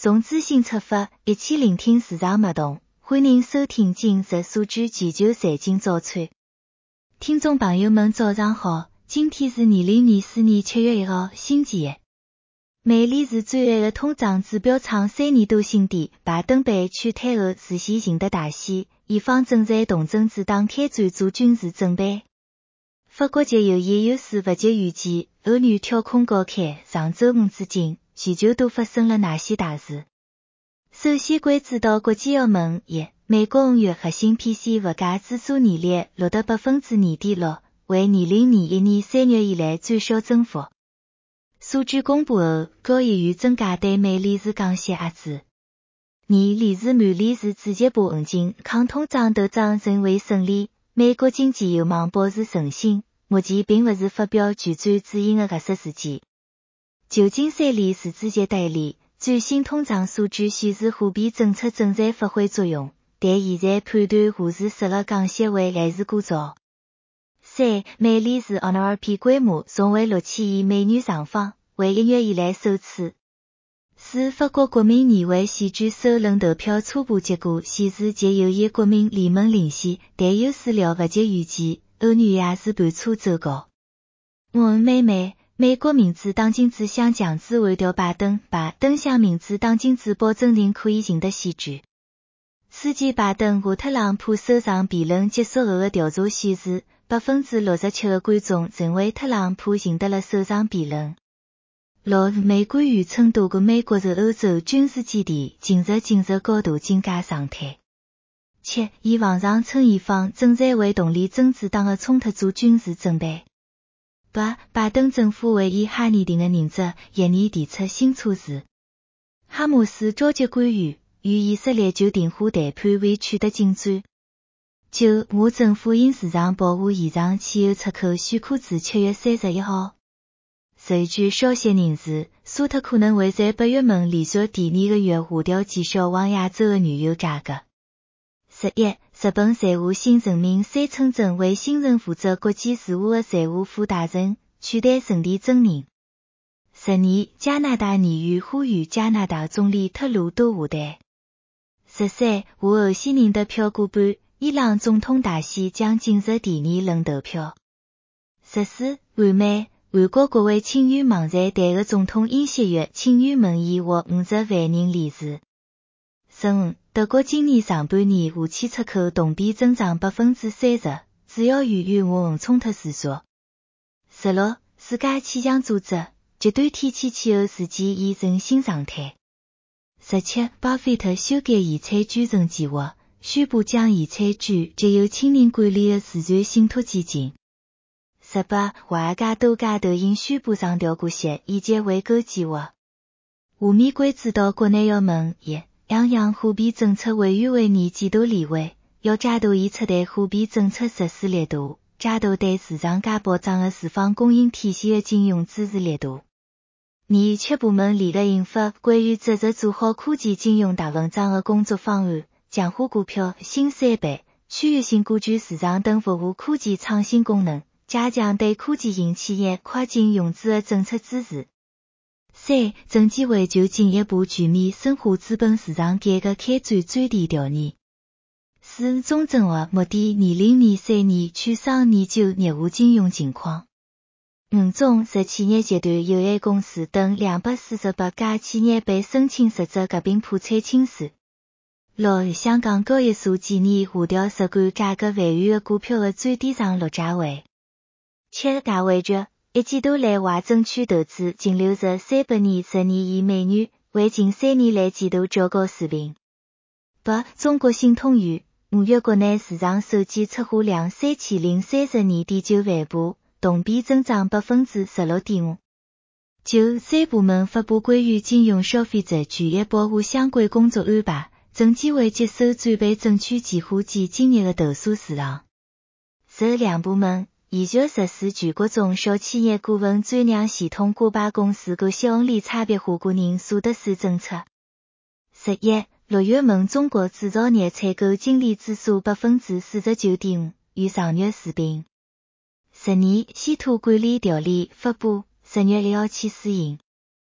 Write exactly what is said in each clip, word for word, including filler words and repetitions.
从资讯出发，一起聆听市场脉动。欢迎收听今日数据全球财经早餐。听众朋友们早上好，今天是二零二四年七月一号，星期一。美联储最后的通胀指标创三年多新低，拜登被劝退后事先赢得大选，伊方正在同政治党开战做军事准备。法国节油业有四不及预计，欧元跳空高开，上周五至今，全球都发生了哪些大事？首先关注到国际澳门一，美国五月核心 P C 物价指数年率录得百分之二点六，为二零二一年三月以来最小增幅。数据公布后，交易员增加对美联储降息压制。二，理事满联储主席布恩金抗通胀斗争仍未胜利，美国经济有望保持顺心，目前并不是发表全战主义的合适时机。旧金山联储主席代理，最新通胀数据显示货币政策正在发挥作用，但现在判断何时适合降息为还是过早。三，美联储 N R P 规模从为六千亿美元上方，为一月以来首次。四，法国国民议会选举首轮投票初步结果显示节油业国民联盟领先，但有史料不及预期，欧元也是盘差走高。五，美美美国民主党今次向强制换掉拜登，拜登向民主党今次保证人可以赢得选举。此前拜登和特朗普首场辩论结束后的调查显示，百分之六十七的观众认为特朗普赢得了首场辩论。六，美官员称多个美国和欧洲军事基地近日进入高度警戒状态。七，伊网上称伊方正在为动力真主党的冲突做军事准备。八，拜登政府为伊哈拟定的认责一年提出新措施。哈马斯召集官员与以色列就电话谈判未取得进展。九，我政府因市场保护延长汽油出口许可至七月三十一号。十，据消息人士，沙特可能会在八月份连续第二个月下调减少往亚洲的原油价格。十一，日本财务新任命三村正为新任负责国际事务的财务副大臣，取代顺利真人。十二，加拿大议员呼吁加拿大总理特鲁多下台。十三，我候选人的票过半，伊朗总统大选将进入第二轮投票。十四，韩美韩国国会请愿网站弹劾总统尹锡悦请愿文件获五十万人联署。十五，德国今年上半年武器出口同比增长百分之三十，主要源于俄乌冲突持续。十六，世界气象组织极端天气气候事件已成新常态。十七，巴菲特修改遗产捐赠计划，宣布将遗产捐给由亲人管理的慈善信托基金。十八，华尔街多家投行宣布上调股息以及回购计划。下面关注到国内要闻一，央行货币政策委员会年季度例会要加大已出台货币政策实施力度，加大对市场价保障的住房供应体系的金融支持力度。二，七部门联合印发关于逐日做好科技金融大文章的工作方案，强化股票、新三板、区域性股权市场等服务科技创新功能，加强对科技型企业跨境融资的政策支持。三，证监会就进一步全面深化资本市场改革开展专题调研。四，中证会目的二零二三年券商研究业务金融情况。五，中石企业集团有限公司等两百四十八家企业被申请实质合并破产清算。六，香港交易所建议下调涉管价格范围的股票的最低上落价位。七，大汇局一季度来华证券投资净流入三百二十二亿美元，为近三年来季度较高水平。八，中国信通预五月国内市场手机出货量三千零三十二点九万部，同比增长百分之十六点五。九，三部门发布关于金融消费者权益保护相关工作安排，证监会接手转备证券期货及今日的投诉事项。十，两部门研究实施全国中小企业股份转让系统挂牌公司各息红利差别化个人所得税政策。十一，六月份中国制造业采购经理指数百分之四十九点五，与上月持平。十二，稀土管理条例发布，十月一号起施行。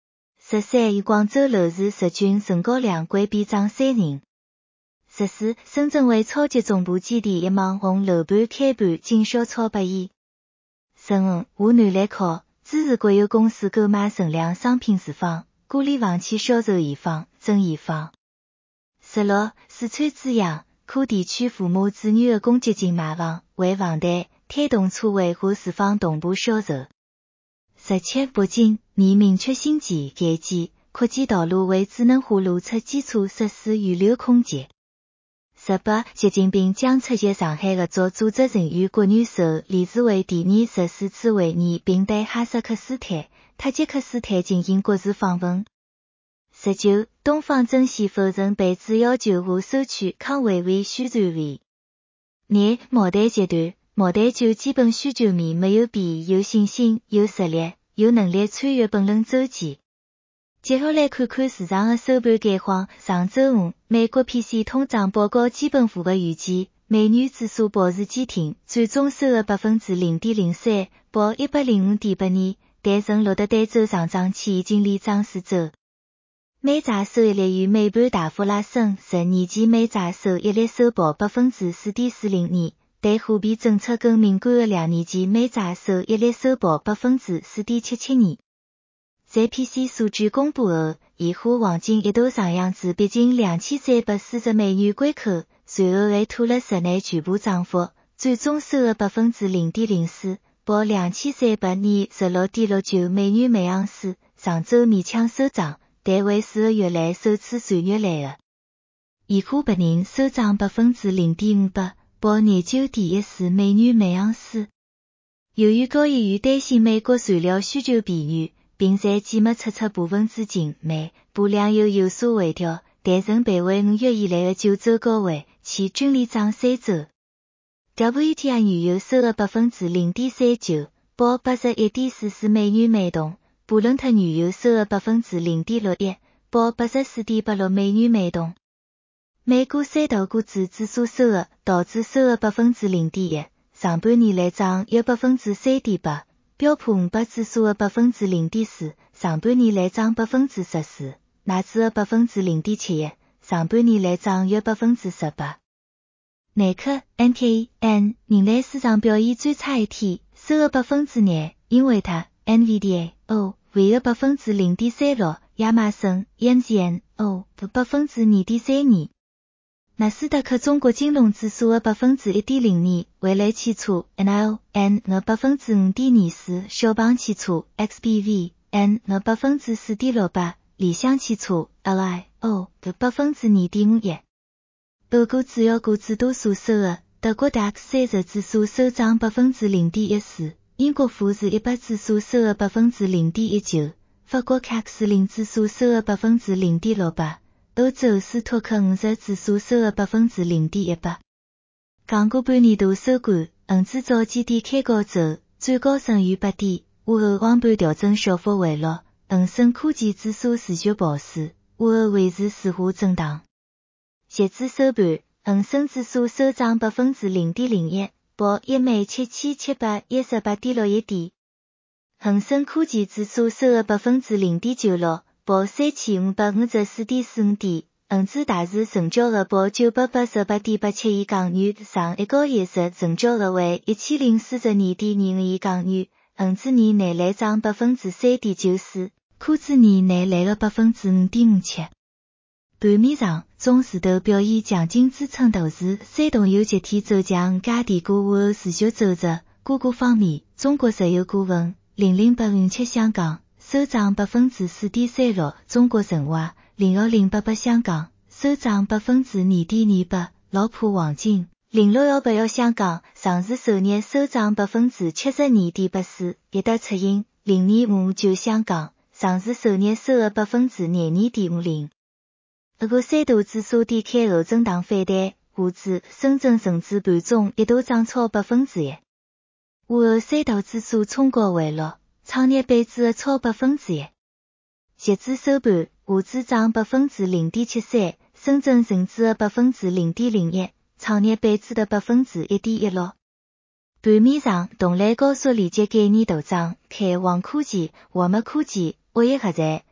十三以广州楼市日均成交量规比涨三成。十四，深圳为超级总部基地一网红楼盘开盘仅销超百亿。十五，湖南来考支持国有公司购买存量商品住房，鼓励房企销售现房、增现房。十六，四川资阳可地区父母子女的公积金买房为房贷，推动车位和住房同步销售。十七，北京拟明确星级改建扩建道路为智能化路侧基础设施预留空间。十八，习近平将出席上海合作组织成员国元首理事会第二十四次会议，并对哈萨克斯坦、塔吉克斯坦进行国事访问。十九，东方甄选否认被指要求和收取康维维宣传费。廿，茅台集团茅台酒基本需求面没有变，有信心、有实力、有能力穿越本轮周期。接下来看看市场的收盘概况。上周五，美国 P C 通胀报告基本符合预期，美元指数保持坚挺，最终收入 百分之零点零三，报一百零五点八二，但曾录得单周上涨期已经连涨四周。美债收益率与美盘大幅拉升，十年期美债收益率收报 百分之四点四零二，对货币政策更敏感的两年期美债收益率收报 百分之四点七七二。在 P C 数据公布后，现货黄金一度上扬至逼近两千三百四十美元关口，随后还吐了室内全部涨幅，最终收入 百分之零点零四，报两千三百二十六点六九美元每盎司，上周勉强收涨，但为四个月来首次传月来的。现货白银收涨 百分之零点五八，报廿九点一四美元每盎司。由于交易员担心美国材料需求疲软，并在季末撤出部分资金，美布量又有所回调，但仍徘徊五月以来的九周高位，其均连涨三周。W T I 原油收入 百分之零点三九，报 八十一点四四美元每桶，布伦特原油收入 百分之零点六一，报 八十四点八六美元每桶。美股三大股指指数收入，道指收入 百分之零点一，上半年来涨约 百分之三点八。标普五百指数的 百分之零点四，上半年来涨 百分之十四，纳指的 百分之零点七一，上半年来涨约 百分之十八。耐克 N K N 迎来市场表现最差一天，收入 百分之廿，英伟达 N V D A O 回入 百分之零点三六，亚马逊 E M Z N O 百分之二点三二。纳斯达克中国金融指数的 百分之一点零二，蔚来汽车 N I O N 的 百分之五点二四，小鹏汽车 X P V N 的 百分之四点六八，理想汽车 L I O 的 百分之二点五一。欧股主要股指多数收入，德国 D A X 三十指数收涨 百分之零点一四，英国富时一百指数收入 百分之零点一九，法国 C A C 四十指数收入 百分之零点六八。欧洲斯托克五十指数收入 百分之零点一八。港股半年度收盘，恒指早几点开高走，最高升逾八点，午后横盘调整小幅回落，恒生科技指数持续保守，午后维持顺下震荡。截至收盘，恒生指数收涨 百分之零点零一，报一万七千七百一十八点六一点。恒生科技指数收入 百分之零点九六。报三千五百五十四点四五点，恒指大市成交额报九百八十八点八七亿港元，上一个月日成交额为一千零四十二点二五亿港元，恒指年内来涨 百分之三点九四，科指年内来了 百分之五点五七。盘面上，中字头表现强劲支撑大市，山东有集体走强，价钿股午后持续走弱。个股方面，中国石油股份零零八五七香港收涨 百分之四点三六，中国神华零幺零八八香港收涨 百分之二点二八，老普黄金零六一八一香港上市首日收涨 百分之七十二点八四，一德出行零二五五九香港上市首日收入 百分之廿二点五零。俄国三大指数低开后震荡反弹，沪指、深圳成指盘中一度涨超 百分之一。午后三大指数冲高回落，创业板指的超 百分之一。截至收盘，沪指涨 百分之零点七三，深圳成指的 百分之零点零一，创业板指的 百分之一点一六。盘面上，同类高速连接概念大涨，开旺科技、华墨科技、沃业核材、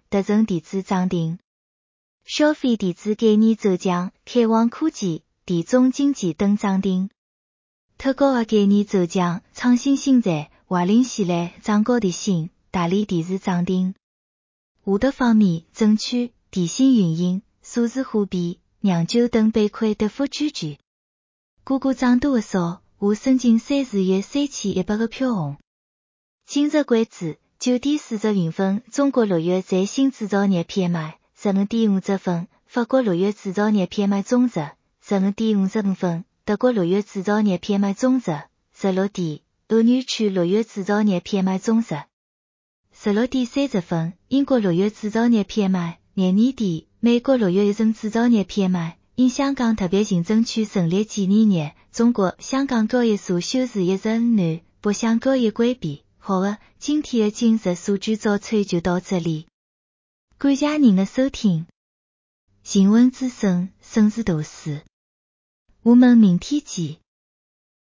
达成电子涨停。消费电子概念走强，开往科技、电中经济等涨停。特高的概念走强，创新新材、华菱系列涨高电信、大连电视涨停。华德方面，证券、电信运营、数字货币、酿酒等板块跌幅居前。股价涨多的少，我申请三十月三千一百个票红。今日关注九点四十五分，中国六月最新制造业 P M I 十五点五十分，法国六月制造业 P M I 总值十五点五十五分，德国六月制造业 P M I 总值十六点，欧元区六月制造业 P M I 总值十六点三十分，英国六月制造业 P M I 廿二点，美国六月一份制造业 P M I。因香港特别行政区成立纪念日，中国香港交易所休市一日内，北向交易关闭。好的，今天的今日数据早餐就到这里，感谢您的收听。新闻之声，生是大事，我们明天见。